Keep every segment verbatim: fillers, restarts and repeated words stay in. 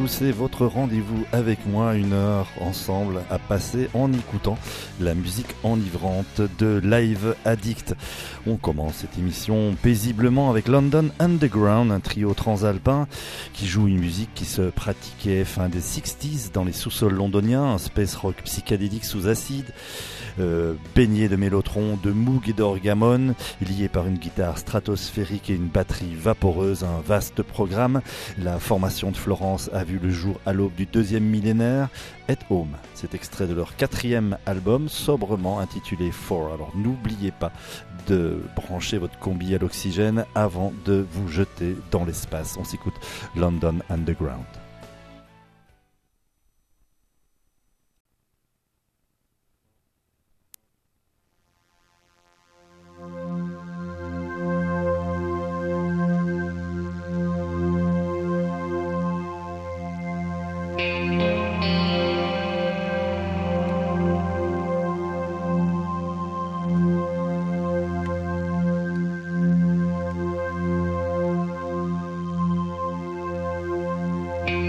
c'est votre rendez-vous avec moi, une heure ensemble à passer en écoutant la musique enivrante de Live Addict. On commence cette émission paisiblement avec London Underground, un trio transalpin qui joue une musique qui se pratiquait fin des sixties dans les sous-sols londoniens, un space rock psychédélique sous acide, euh, baigné de mélotrons, de moog et d'orgamon, lié par une guitare stratosphérique et une batterie vaporeuse, un vaste programme. La formation de Florence a vu le jour à l'aube du deuxième millénaire. At Home, c'est extrait de leur quatrième album, sobrement intitulé Four. Alors n'oubliez pas de brancher votre combi à l'oxygène avant de vous jeter dans l'espace. On s'écoute London Underground. Thank you.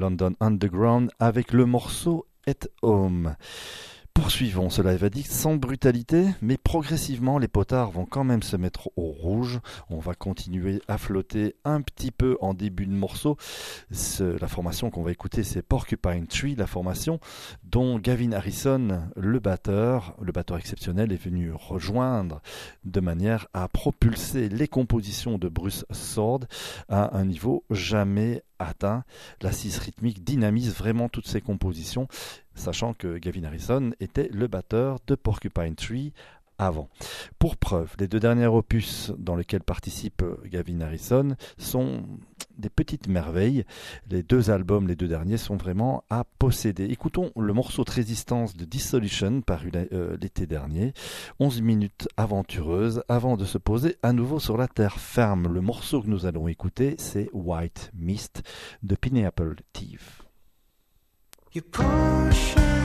London Underground avec le morceau At Home. Poursuivons ce Live Addict sans brutalité, mais progressivement les potards vont quand même se mettre au rouge. On va continuer à flotter un petit peu en début de morceau. Ce, la formation qu'on va écouter, c'est Porcupine Tree, la formation dont Gavin Harrison, le batteur, le batteur exceptionnel, est venu rejoindre de manière à propulser les compositions de Bruce Sword à un niveau jamais atteint. L'assise rythmique dynamise vraiment toutes ces compositions, sachant que Gavin Harrison était le batteur de Porcupine Tree avant. Pour preuve, les deux derniers opus dans lesquels participe Gavin Harrison sont des petites merveilles. Les deux albums, les deux derniers, sont vraiment à posséder. Écoutons le morceau de Résistance de Dissolution paru euh, l'été dernier. onze minutes aventureuses avant de se poser à nouveau sur la terre ferme. Le morceau que nous allons écouter, c'est White Mist de Pineapple Thief. You push it.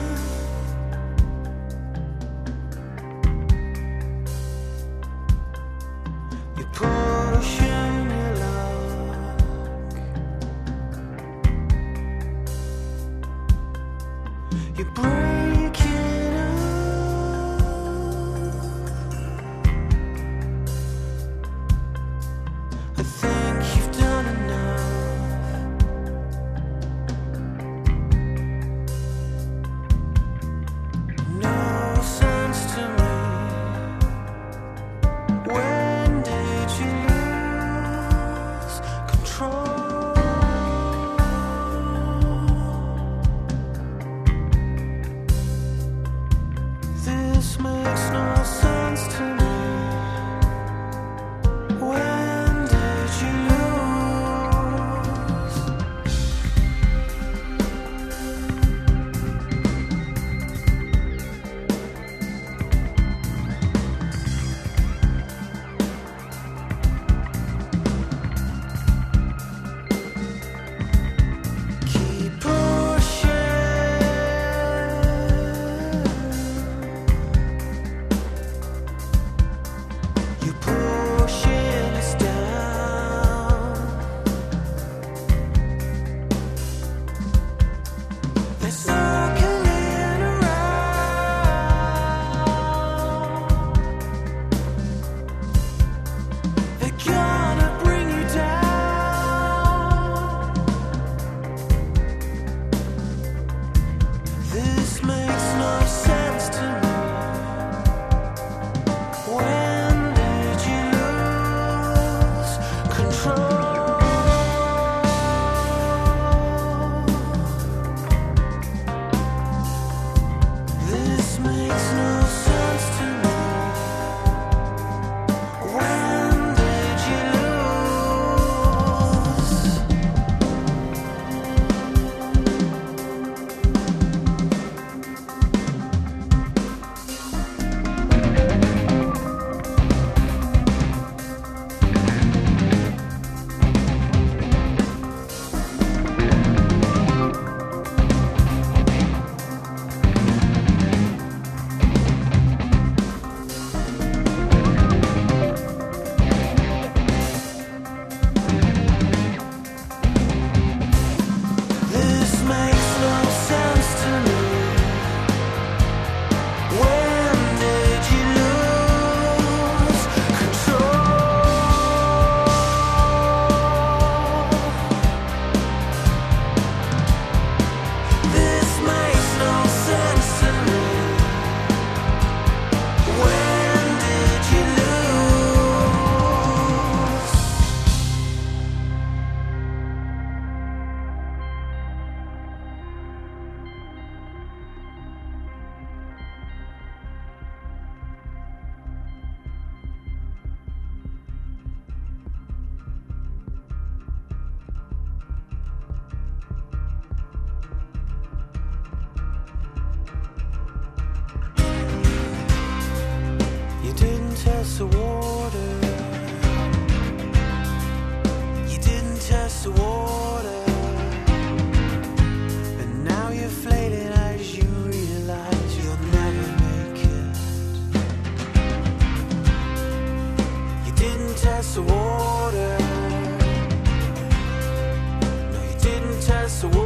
You push in your luck. You break it up. I think you've done enough. The water, you didn't test the water, and now you're fading as you realize you'll never make it. You didn't test the water, no, you didn't test the water.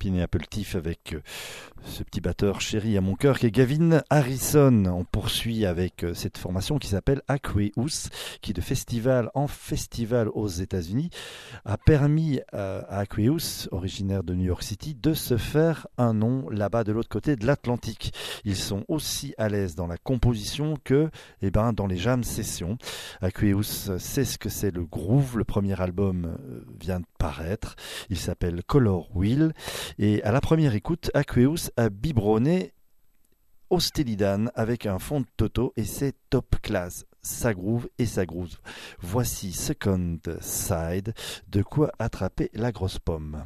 Pineapple avec ce petit batteur chéri à mon cœur qui est Gavin Harrison. On poursuit avec cette formation qui s'appelle Aqueous, qui de festival en festival aux États-Unis a permis à Aqueous, originaire de New York City, de se faire un nom là-bas de l'autre côté de l'Atlantique. Ils sont aussi à l'aise dans la composition que eh ben, dans les jam sessions. Aqueous sait ce que c'est le groove. Le premier album vient de paraître. Il s'appelle Color Wheel. Et à la première écoute, Aqueous a biberonné Hostelidan avec un fond de Toto et c'est top class. Ça groove et ça groove. Voici Second Side, de quoi attraper la grosse pomme.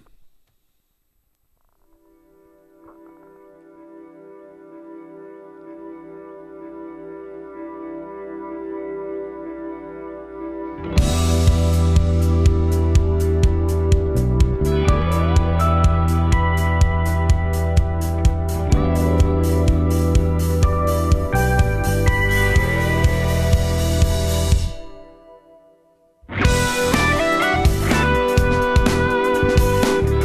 Thank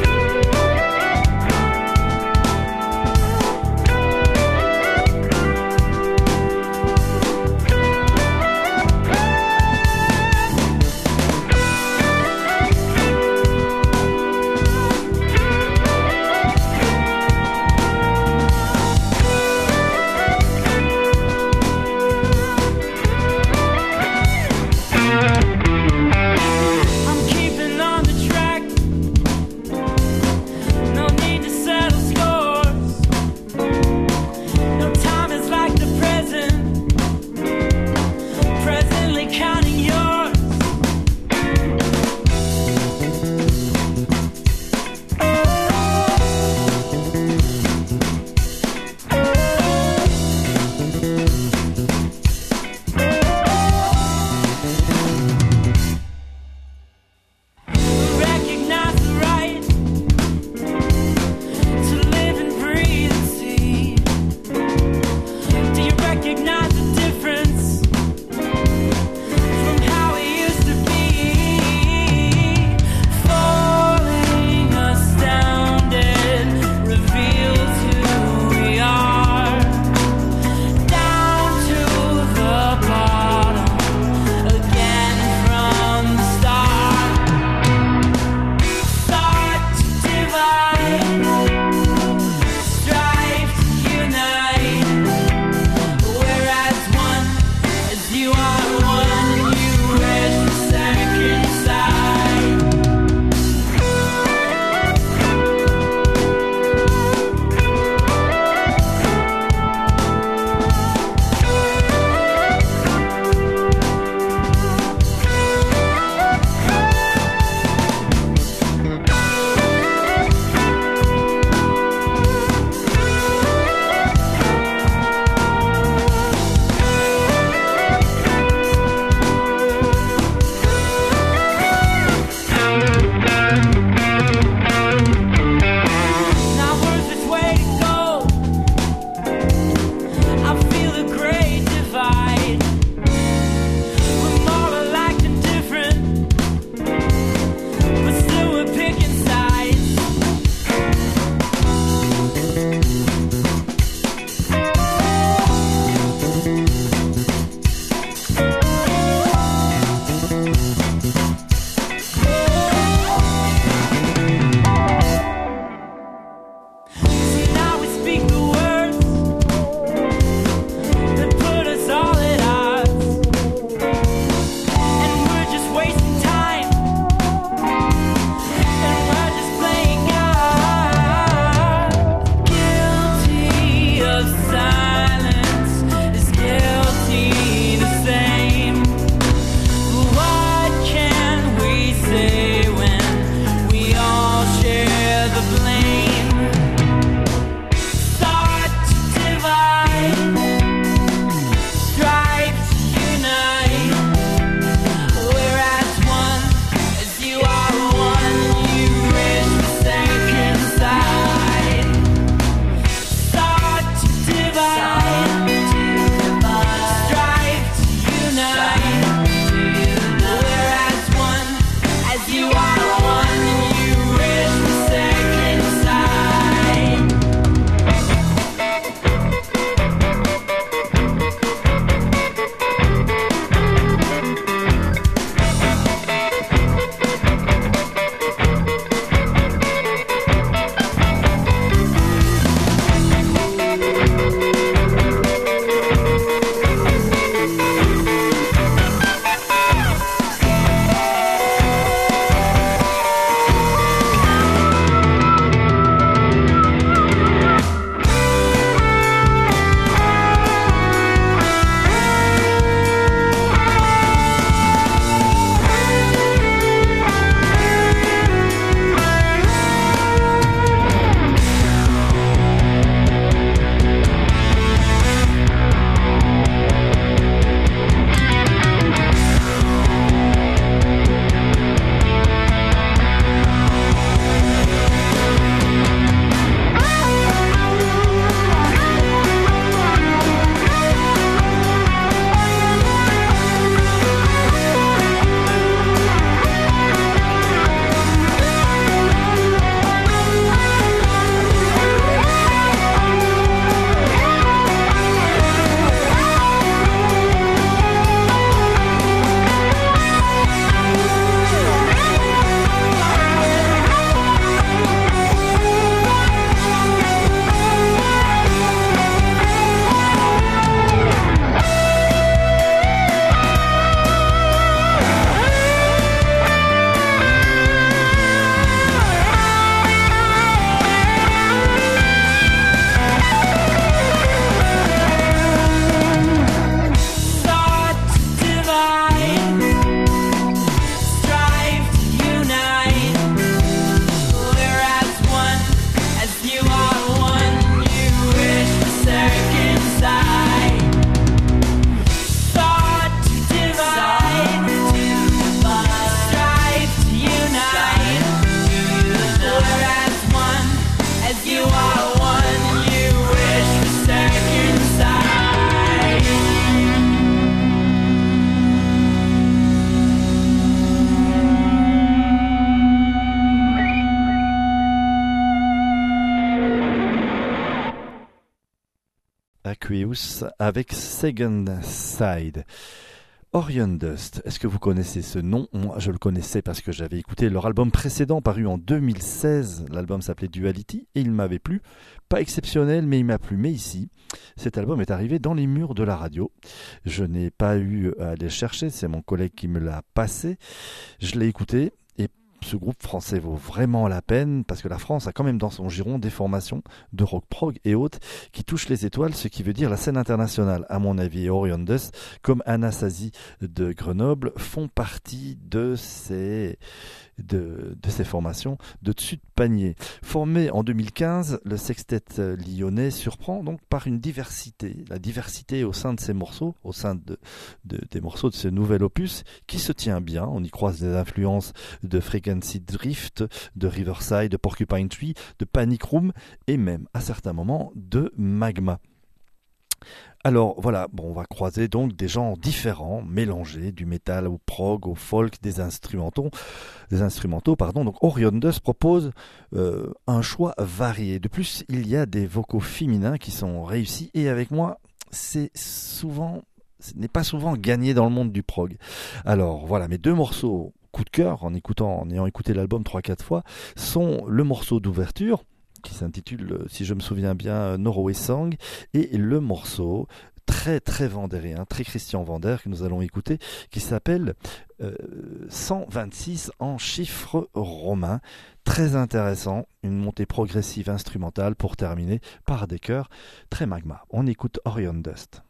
Aqueous avec Second Side. Orion Dust, est-ce que vous connaissez ce nom? Moi, je le connaissais parce que j'avais écouté leur album précédent paru en deux mille seize. L'album s'appelait Duality et il m'avait plu. Pas exceptionnel, mais il m'a plu. Mais ici, cet album est arrivé dans les murs de la radio. Je n'ai pas eu à aller chercher, c'est mon collègue qui me l'a passé. Je l'ai écouté. Ce groupe français vaut vraiment la peine parce que la France a quand même dans son giron des formations de rock prog et autres qui touchent les étoiles, ce qui veut dire la scène internationale. À mon avis, Orion Dust, comme Anastasie de Grenoble, font partie de ces, de, de ces formations de dessus de panier. Formé en deux mille quinze, le sextet lyonnais surprend donc par une diversité. La diversité au sein de ces morceaux, au sein de, de, des morceaux de ce nouvel opus, qui se tient bien. On y croise des influences de Frequency Drift, de Riverside, de Porcupine Tree, de Panic Room et même à certains moments de Magma. Alors voilà, bon, on va croiser donc des genres différents, mélangés, du métal au prog, au folk, des instrumentaux, des instrumentaux, pardon. Donc Orion Dust propose euh, un choix varié. De plus, il y a des vocaux féminins qui sont réussis et avec moi, c'est souvent, ce n'est pas souvent gagné dans le monde du prog. Alors voilà, mes deux morceaux coup de cœur, en écoutant, en ayant écouté l'album trois quatre fois, sont le morceau d'ouverture qui s'intitule, si je me souviens bien, Norway Song, et le morceau très très vendérien, très Christian Vander que nous allons écouter, qui s'appelle euh, cent vingt-six en chiffres romains. Très intéressant, une montée progressive instrumentale pour terminer par des chœurs très Magma. On écoute Orion Dust.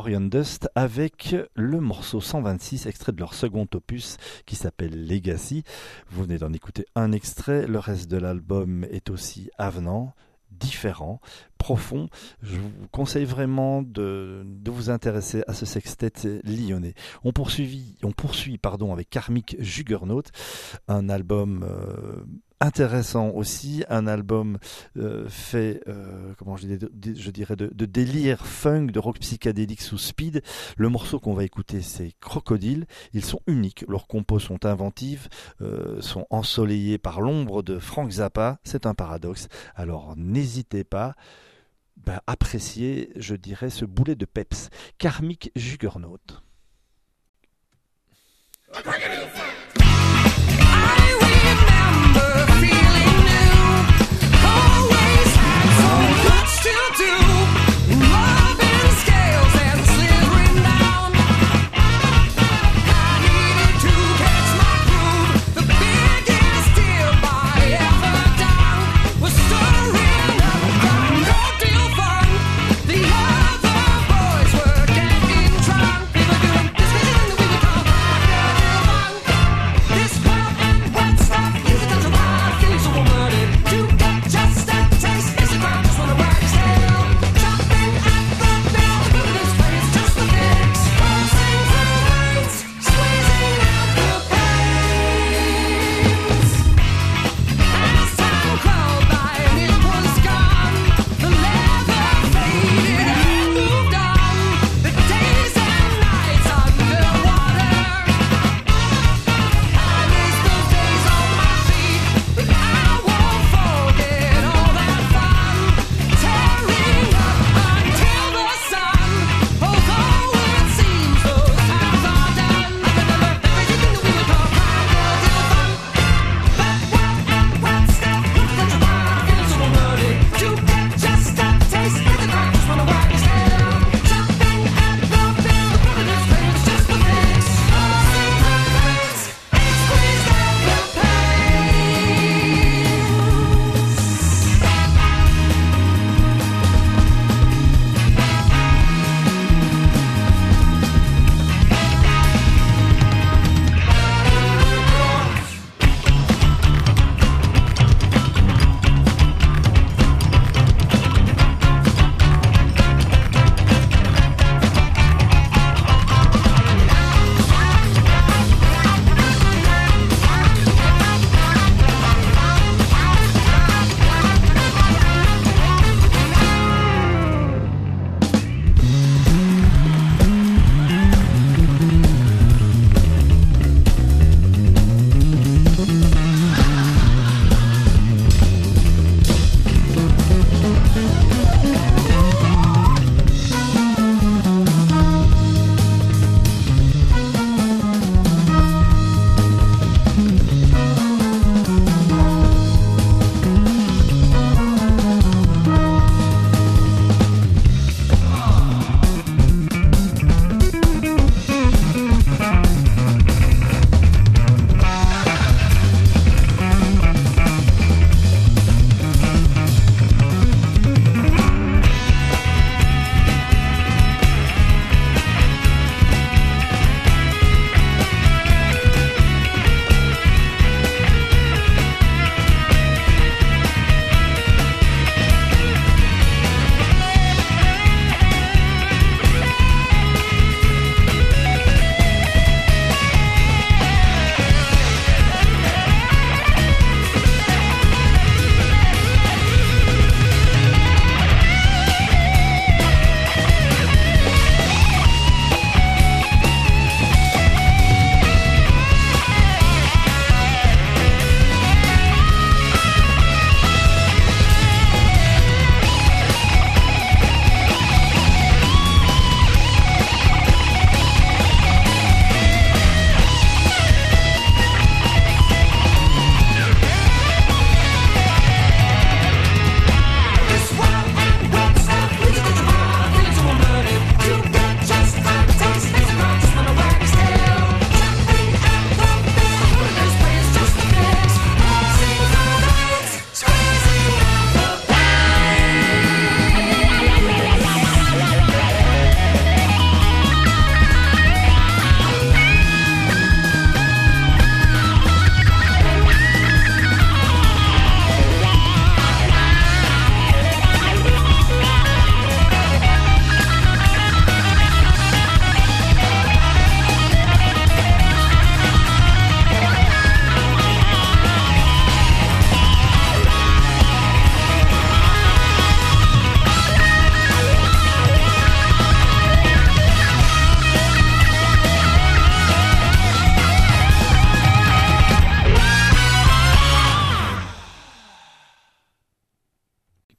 Orion Dust avec le morceau cent vingt-six, extrait de leur second opus qui s'appelle Legacy. Vous venez d'en écouter un extrait, le reste de l'album est aussi avenant, différent, profond. Je vous conseille vraiment de, de vous intéresser à ce sextet lyonnais. On poursuit, on poursuit pardon, avec Karmic Juggernaut, un album euh, intéressant aussi, un album euh, fait, euh, comment je, dis, je dirais, de, de délire funk, de rock psychédélique sous speed. Le morceau qu'on va écouter, c'est Crocodile. Ils sont uniques, leurs compos sont inventives, euh, sont ensoleillés par l'ombre de Frank Zappa. C'est un paradoxe. Alors n'hésitez pas. Ben, apprécier, je dirais, ce boulet de peps. Karmic Juggernaut. Boys were getting drunk. People doing this, this, and we would call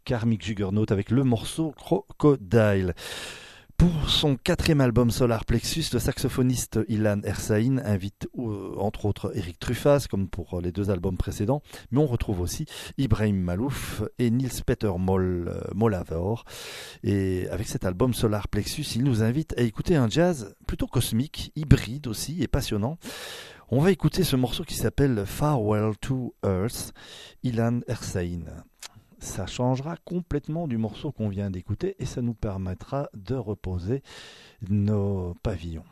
Karmic Juggernaut avec le morceau Crocodile. Pour son quatrième album Solar Plexus, le saxophoniste Ilan Ersaïn invite euh, entre autres Eric Truffaz, comme pour les deux albums précédents, mais on retrouve aussi Ibrahim Malouf et Niels Peter Mol, euh, Molavor. Et avec cet album Solar Plexus, il nous invite à écouter un jazz plutôt cosmique, hybride aussi et passionnant. On va écouter ce morceau qui s'appelle Farewell to Earth, Ilan Ersaïn. Ça changera complètement du morceau qu'on vient d'écouter et ça nous permettra de reposer nos pavillons.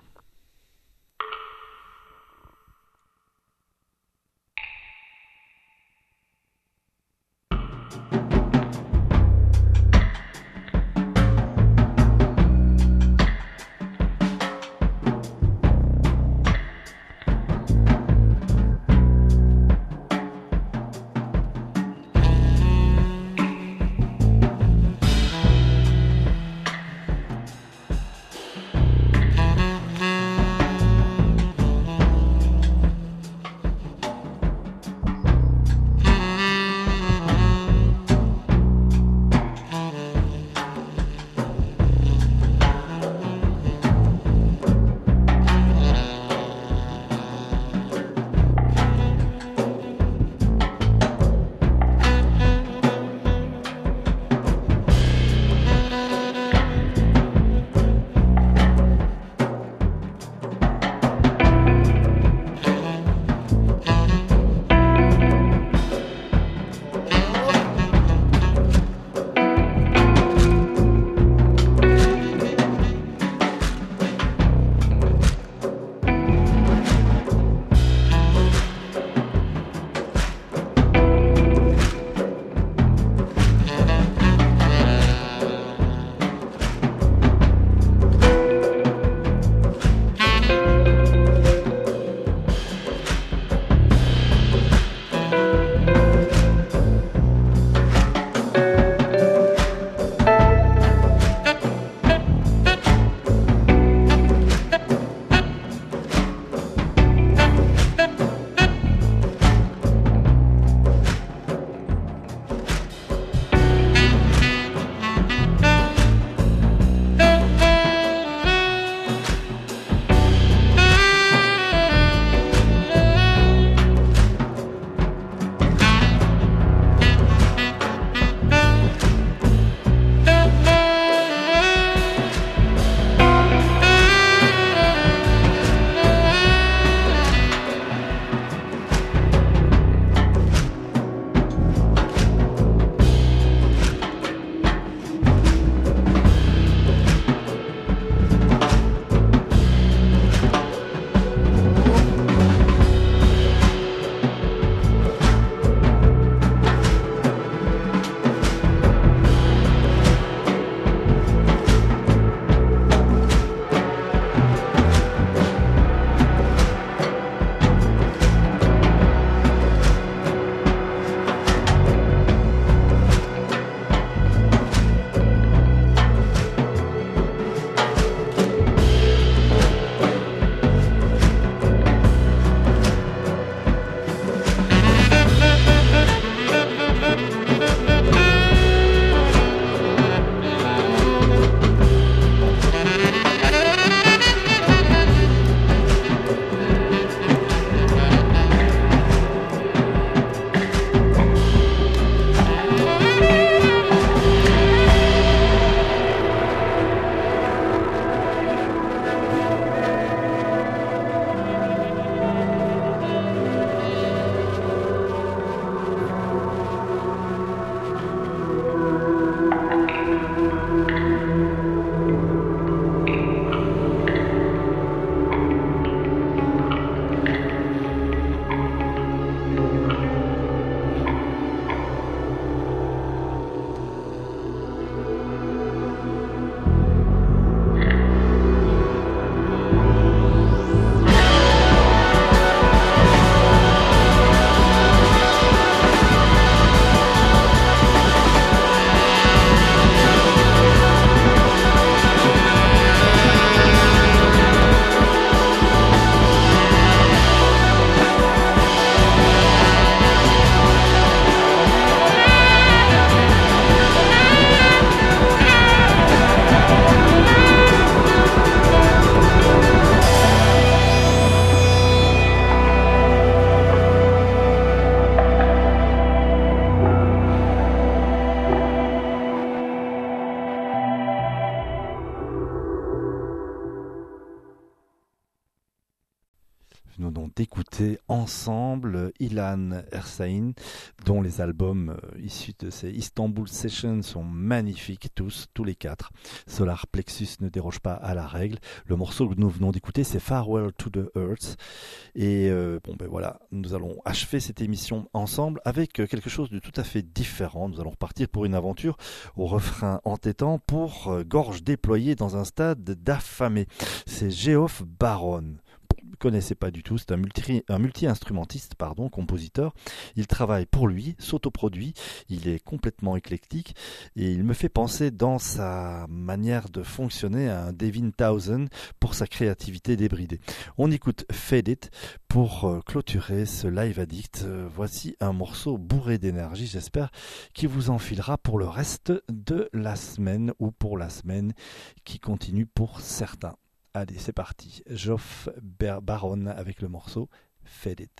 écouté ensemble Ilan Ersain, dont les albums euh, issus de ces Istanbul Sessions sont magnifiques tous, tous les quatre. Solar Plexus ne déroge pas à la règle. Le morceau que nous venons d'écouter, c'est Farewell to the Earth. Et euh, bon ben voilà, nous allons achever cette émission ensemble avec quelque chose de tout à fait différent. Nous allons repartir pour une aventure au refrain entêtant pour euh, gorge déployée dans un stade d'affamé. C'est Geoff Barron. Ne connaissais pas du tout, c'est un, multi, un multi-instrumentiste, pardon, compositeur. Il travaille pour lui, s'autoproduit, il est complètement éclectique et il me fait penser dans sa manière de fonctionner à un Devin Townsend pour sa créativité débridée. On écoute Fade It pour euh, clôturer ce Live Addict. Euh, voici un morceau bourré d'énergie, j'espère qu'il vous enfilera pour le reste de la semaine ou pour la semaine qui continue pour certains. Allez, c'est parti. Geoff Barron avec le morceau Fade It.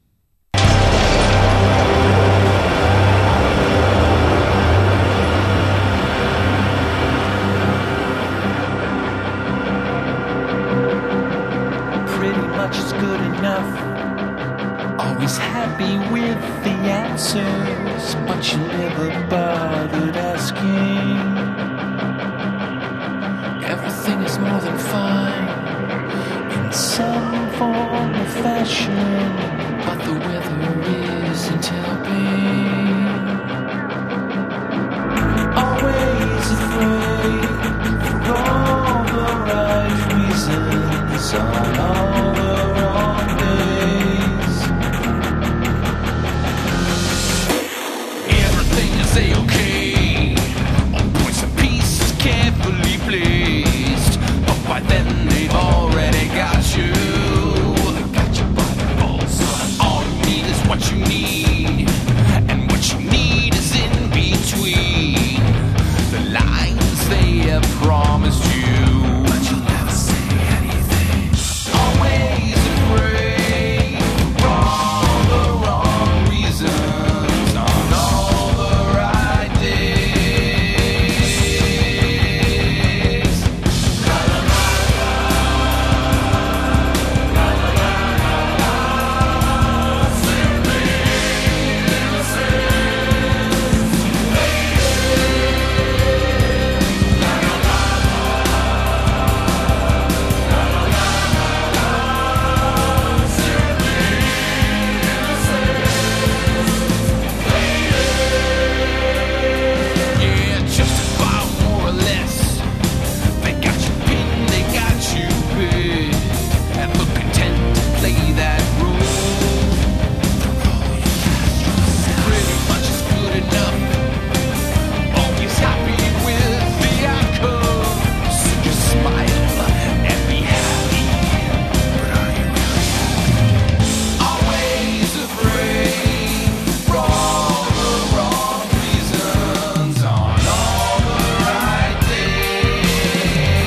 Pretty much is good enough. Always happy with the answers, but you never bothered asking. Everything is more than fine in some form or fashion, but the weather isn't helping. Always afraid for all the right reasons on all the wrong days. Everything is a-okay, all points and pieces carefully placed, but by then they've already got you. Got you by the balls. All you need is what you need, and what you need is in between the lines they have promised you, but you'll never say anything. Always afraid for all the wrong reasons on all the right days. La la la la, la la la la, simply innocent. Yeah, just about more or less. They got you pinned, they got you bid, and look content to play that role. Pretty much is good enough. Always happy with the outcome. So just smile and be happy. But are you really? Always afraid for all the wrong reasons on all the right days.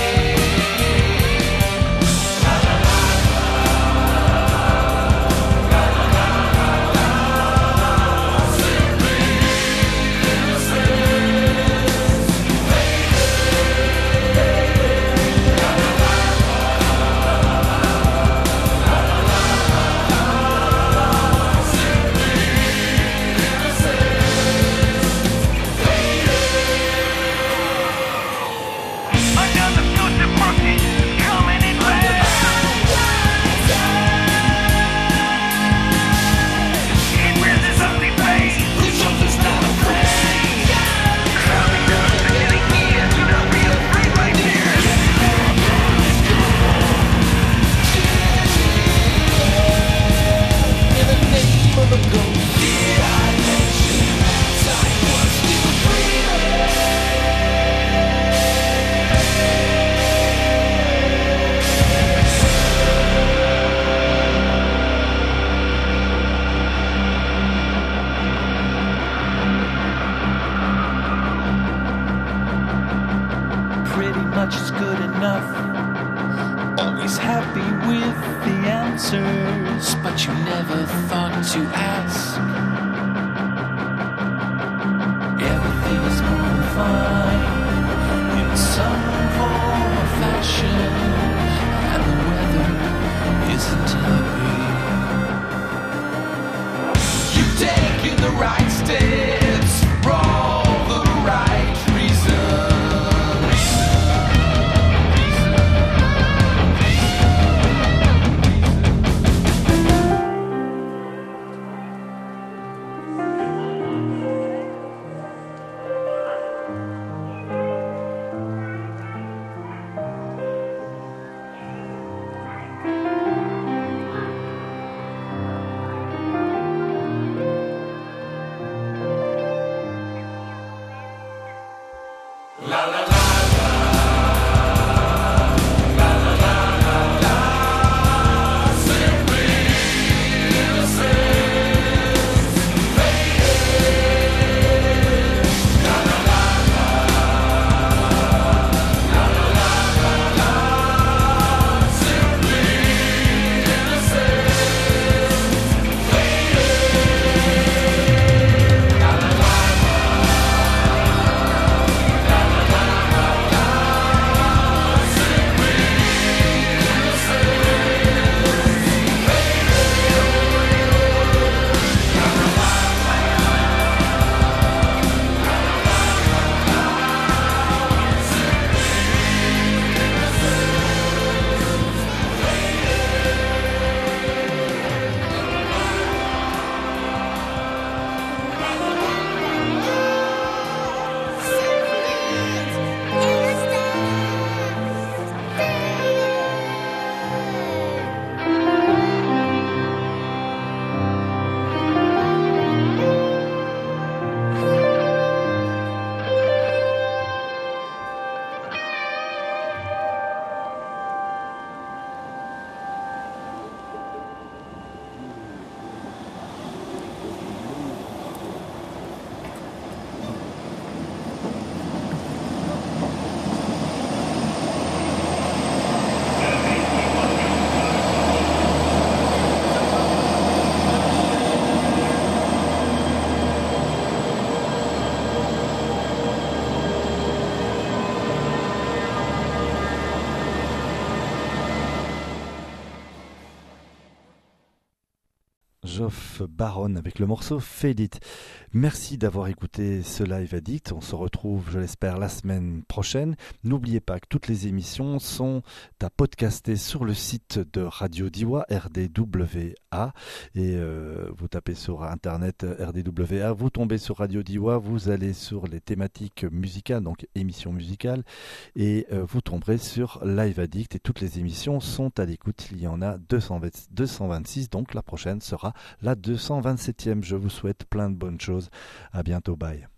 La la la la, la la la, simply innocent. Another good democracy coming in it wears its ugly face. Who shows us not afraid? Crowding down to getting near. Do not be afraid right here. In the name of a ghost, did I mention time was still free? Pretty much is good enough. Always happy with the answers, but you never thought to ask. Everything is more than fine in some form or fashion, and the weather isn't helping. the right steps for all the right reasons. Geoff Barron avec le morceau Fade It. Merci d'avoir écouté ce Live Addict. On se retrouve, je l'espère, la semaine prochaine. N'oubliez pas que toutes les émissions sont à podcaster sur le site de Radio Diois, R D W A. Et euh, vous tapez sur internet R D W A, vous tombez sur Radio Diois, vous allez sur les thématiques musicales, donc émissions musicales, et euh, vous tomberez sur Live Addict. Et toutes les émissions sont à l'écoute. Il y en a deux cent vingt-six, donc la prochaine sera la deux cent vingt-septième. Je vous souhaite plein de bonnes choses. À bientôt, bye.